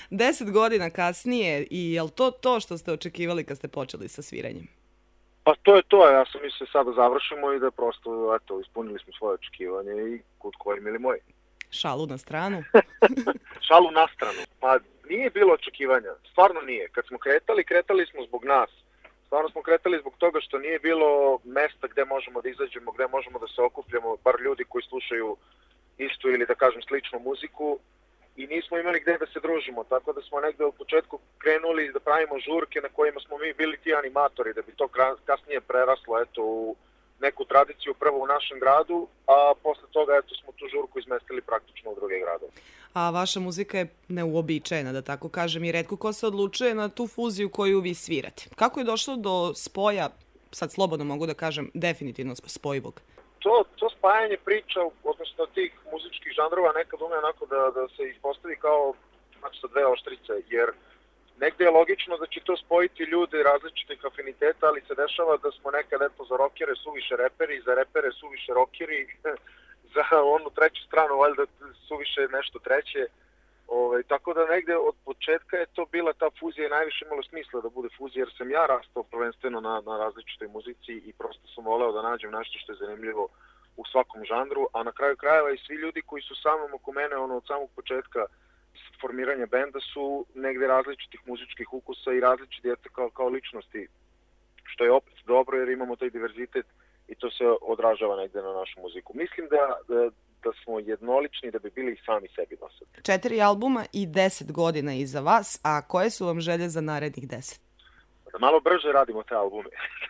10 godina kasnije i je li to što ste očekivali kad ste počeli sa sviranjem? Pa to je to, ja sam mislio sada završimo i da prosto, eto, ispunili smo svoje očekivanje i kud koji mili moji. Šalu na stranu? Šalu na stranu. Pa nije bilo očekivanja, stvarno nije. Kad smo kretali smo zbog nas. Stvarno smo kretali zbog toga što nije bilo mesta gde možemo da izađemo, gde možemo da se okupljamo, bar ljudi koji slušaju istu ili da kažem sličnu muziku i nismo imali gde da se družimo, tako da smo negde u početku krenuli da pravimo žurke na kojima smo mi bili ti animatori, da bi to kasnije preraslo eto, u neku tradiciju prvo u našem gradu, a posle toga eto, smo tu žurku izmestili praktično u druge gradove. A vaša muzika je neuobičajena, da tako kažem, i retko ko se odlučuje na tu fuziju koju vi svirate. Kako je došlo do spoja, sad slobodno mogu da kažem, definitivno spojivog? To spajanje priča, odnosno tih muzičkih žanrova nekad ume onako da se ispostavi kao sa dve oštrice, jer negde je logično da će to spojiti ljude različitih afiniteta, ali se dešava da smo nekad eto za rokere suviše reperi, za repere suviše rokeri, za onu treću stranu valjda suviše nešto treće. Tako da negde od početka je to bila ta fuzija i najviše imalo smisla da bude fuzija, jer sam ja rastao prvenstveno na različitoj muzici i prosto sam voleo da nađem nešto što je zanimljivo u svakom žanru, a na kraju krajeva i svi ljudi koji su sa mnom oko mene od samog početka formiranja benda su negde različitih muzičkih ukusa i različiti kao ličnosti, što je opet dobro jer imamo taj diverzitet i to se odražava negde na našu muziku. Mislim da smo jednolični da bi bili i sami sebi do sad. 4 albuma i 10 godina iza vas, a koje su vam želje za narednih 10? Da malo brže radimo te albume.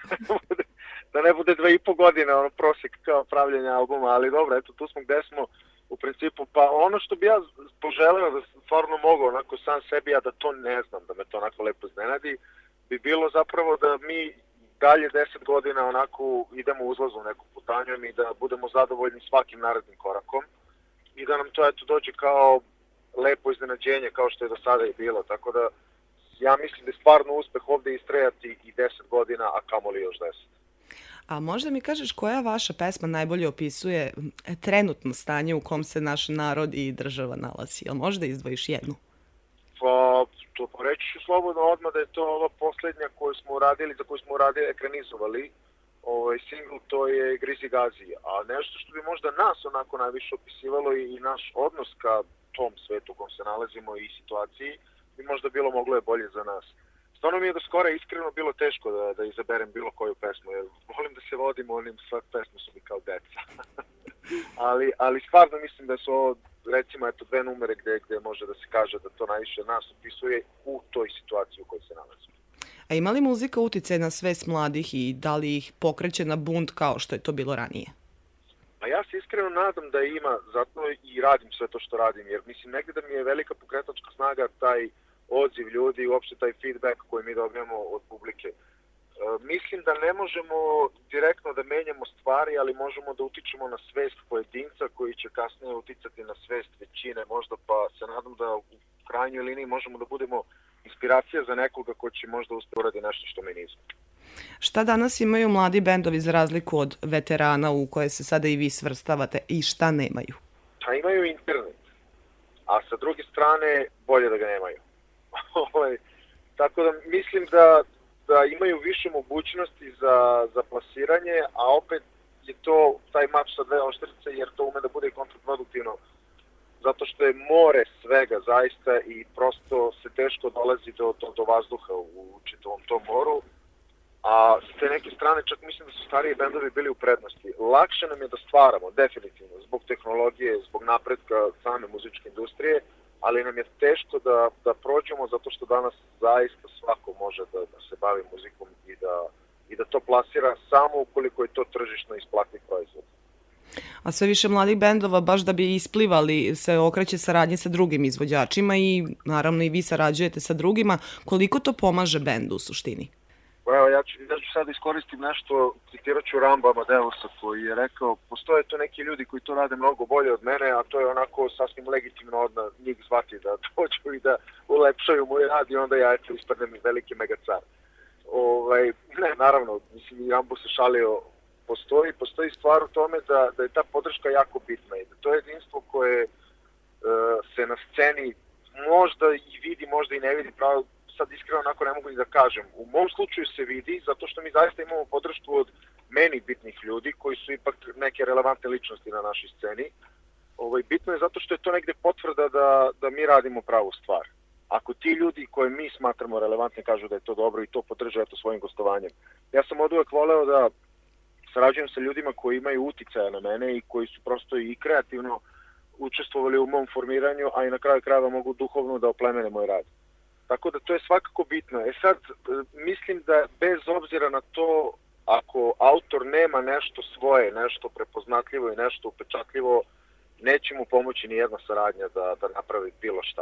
Da ne bude 2,5 godine prosjek kao pravljenja albuma, ali dobro, eto tu smo gde smo u principu. Pa ono što bi ja poželeo da stvarno mogu onako sam sebi, a da to ne znam, da me to onako lepo iznenadi, bi bilo zapravo da mi dalje 10 godina onako idemo uzlazom nekom putanjom i da budemo zadovoljni svakim narednim korakom i da nam to eto dođe kao lepo iznenađenje kao što je do sada i bilo. Tako da ja mislim da je stvarno uspeh ovde istrajati i 10 godina, a kamoli još 10. A možda mi kažeš koja vaša pesma najbolje opisuje trenutno stanje u kom se naš narod i država nalazi? Jel možda izdvojiš jednu? Pa, to reći ću slobodno odmah da je to ova poslednja koju smo uradili, za koju smo uradili, ekranizovali. Singl to je Grizi Gazi. A nešto što bi možda nas onako najviše opisivalo i naš odnos ka tom svetu u kom se nalazimo i situaciji, bi možda bilo moglo je bolje za nas. Stvarno mi je do skora iskreno bilo teško da izaberem bilo koju pesmu, jer volim da se vodim onim, sve pesme su mi kao deca. ali stvarno mislim da su ovo, recimo, eto, 2 numere gde može da se kaže da to najviše nas opisuje u toj situaciji u kojoj se nalazimo. A ima li muzika uticaj na svest mladih i da li ih pokreće na bunt kao što je to bilo ranije? Pa ja se iskreno nadam da ima, zato i radim sve to što radim, jer mislim negde da mi je velika pokretačka snaga taj odziv ljudi i uopšte taj feedback koji mi dobijamo od publike. Mislim da ne možemo direktno da menjamo stvari, ali možemo da utičemo na svest pojedinca koji će kasnije uticati na svest većine možda, pa se nadam da u krajnjoj liniji možemo da budemo inspiracija za nekoga ko će možda uspjeti uradi nešto što mi nismo. Šta danas imaju mladi bendovi za razliku od veterana u koje se sada i vi svrstavate i šta nemaju? Pa imaju internet, a sa druge strane bolje da ga nemaju. Tako da mislim da imaju više mogućnosti za plasiranje, a opet je to taj mač sa dve oštrice jer to ume da bude kontraproduktivno zato što je more svega zaista i prosto se teško dolazi do vazduha u čitavom tom moru, a s te neke strane čak mislim da su stariji bendovi bili u prednosti. Lakše nam je da stvaramo, definitivno, zbog tehnologije, zbog napretka same muzičke industrije, ali nam je teško da prođemo zato što danas zaista svako može da se bavi muzikom i da to plasira samo ukoliko je to tržišno isplativ proizvod. A sve više mladih bendova baš da bi isplivali se okreće saradnje sa drugim izvođačima i naravno i vi sarađujete sa drugima. Koliko to pomaže bendu u suštini? Evo, ja ću sad iskoristim nešto, citirat ću Ramba Amadeusa koji je rekao, postoje to neki ljudi koji to rade mnogo bolje od mene, a to je onako sasvim legitimno od njih zvati da dođu i da ulepšaju moj rad i onda ja ispadnem veliki megacar. Ne, naravno, mislim i Rambo se šalio, postoji stvar u tome da je ta podrška jako bitna i da to jedinstvo koje se na sceni možda i vidi, i ne vidi pravo, sad iskreno onako ne mogu ni da kažem. U mom slučaju se vidi, zato što mi zaista imamo podršku od meni bitnih ljudi, koji su ipak neke relevantne ličnosti na našoj sceni. Bitno je zato što je to negde potvrda da mi radimo pravu stvar. Ako ti ljudi koje mi smatramo relevantni kažu da je to dobro i to podržaju eto svojim gostovanjem. Ja sam od uvek voleo da sarađujem sa ljudima koji imaju uticaja na mene i koji su prosto i kreativno učestvovali u mom formiranju, a i na kraju krajeva mogu duhovno da oplemene moj rad. Tako da to je svakako bitno. Sad, mislim da bez obzira na to, ako autor nema nešto svoje, nešto prepoznatljivo i nešto upečatljivo, neće mu pomoći ni jedna saradnja da napravi bilo šta.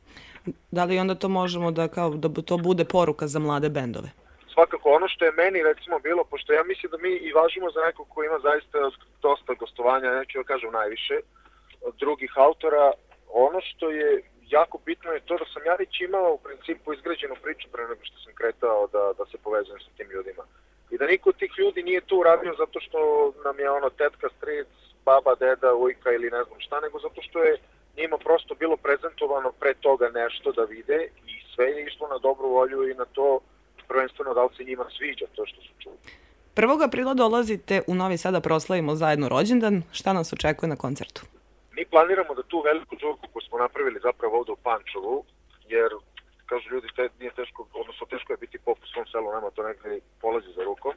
Da li onda to možemo da to bude poruka za mlade bendove? Svakako, ono što je meni recimo bilo, pošto ja mislim da mi i važimo za nekog ko ima zaista dosta gostovanja, neću da kažem najviše, od drugih autora, ono što je jako bitno je to da sam ja već imao u principu izgrađenu priču pre nego što sam kretao da se povezujem sa tim ljudima. I da niko od tih ljudi nije to uradio zato što nam je tetka, stric, baba, deda, ujka ili ne znam šta, nego zato što je njima prosto bilo prezentovano pre toga nešto da vide i sve je išlo na dobru volju i na to prvenstveno da li se njima sviđa to što su čuli. 1. aprila dolazite u Novi Sad da proslavimo zajedno rođendan. Šta nas očekuje na koncertu? Mi planiramo da tu veliku žurku koju smo napravili zapravo ovde u Pančevu, jer, kažu ljudi, nije teško, odnosno teško je biti pop u svom selu, nema to negde polazi za rukom.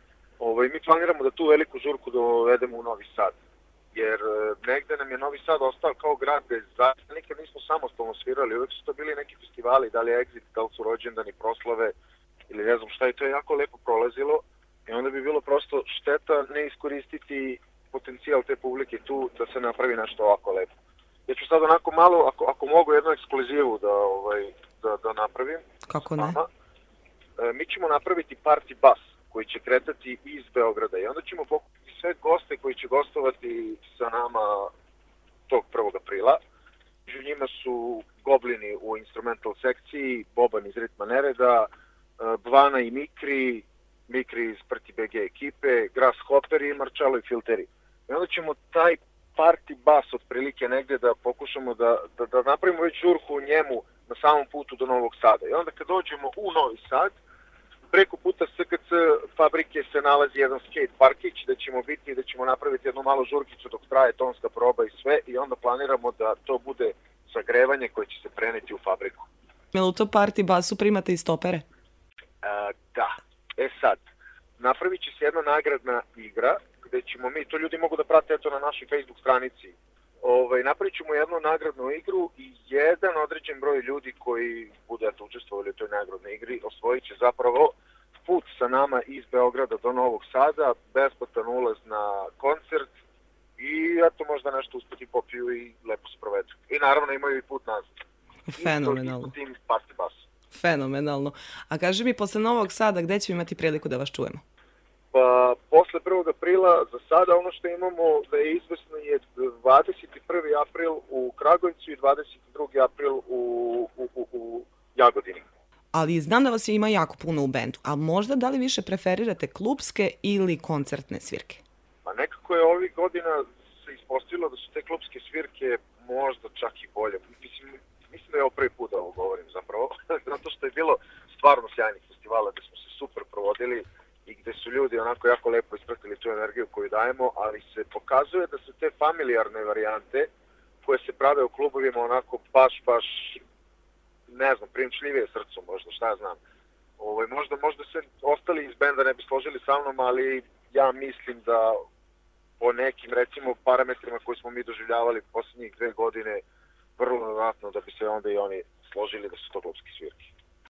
Mi planiramo da tu veliku žurku dovedemo u Novi Sad, jer negde nam je Novi Sad ostao kao grad gde zaista nikad nismo samostalno svirali, uvek su to bili neki festivali, da li je Exit, da li su rođendani, proslave ili ne znam šta, i to je jako lepo prolazilo i onda bi bilo prosto šteta ne iskoristiti potencijal te publike tu da se napravi nešto ovako lepo. Ja ću sad onako malo, ako mogu jednu ekskluzivu da napravim. Kako ne? Mi ćemo napraviti party bus koji će kretati iz Beograda i onda ćemo pokupiti sve goste koji će gostovati sa nama tog 1. aprila. Među njima su Goblini u instrumental sekciji, Boban iz Ritma Nereda, Bvana i Mikri iz Prti BG ekipe, Grasshopperi, Marcello i Filteri. I onda ćemo taj party bus otprilike negde da pokušamo da napravimo već žurku u njemu na samom putu do Novog Sada. I onda kad dođemo u Novi Sad, preko puta SKC fabrike se nalazi jedan skate parkić da ćemo napraviti jednu malu žurkicu dok traje tonska proba i sve i onda planiramo da to bude zagrevanje koje će se preneti u fabriku. Jel u to party busu primate i stopere? Da. Sad, napravit će se jedna nagradna igra gde ćemo mi, to ljudi mogu da prate na našoj Facebook stranici, napravit ćemo jednu nagradnu igru i jedan određen broj ljudi koji budu učestvovali u toj nagradnoj igri osvojit će zapravo put sa nama iz Beograda do Novog Sada, besplatan ulaz na koncert i možda nešto uspeti popiju i lepo se provedu. I naravno imaju i put nazad. Fenomenalno. Tim party bus. Fenomenalno. A kaži mi, posle Novog Sada, gde ćemo imati priliku da vas čujemo? Pa, posle 1. aprila, za sada ono što imamo da je izvesno je 21. april u Kragujevcu i 22. april u Jagodini. Ali znam da vas ima jako puno u bendu, a možda da li više preferirate klubske ili koncertne svirke? Pa nekako je ovih godina se ispostavilo da su te klubske svirke možda čak i bolje. Mislim da je ovo prvi put da ovo govorim zapravo, zato što je bilo stvarno sjajnih festivala gde smo se super provodili i gde su ljudi onako jako lepo ispratili tu energiju koju dajemo, ali se pokazuje da su te familijarne varijante koje se prave u klubovima onako baš, ne znam, primčljivije srcu možda, šta ja znam. Možda se ostali iz benda ne bi složili sa mnom, ali ja mislim da po nekim recimo parametrima koje smo mi doživljavali posljednjih 2 godine vrlo vjerojatno da bi se onda i oni složili da su to klubski svirke.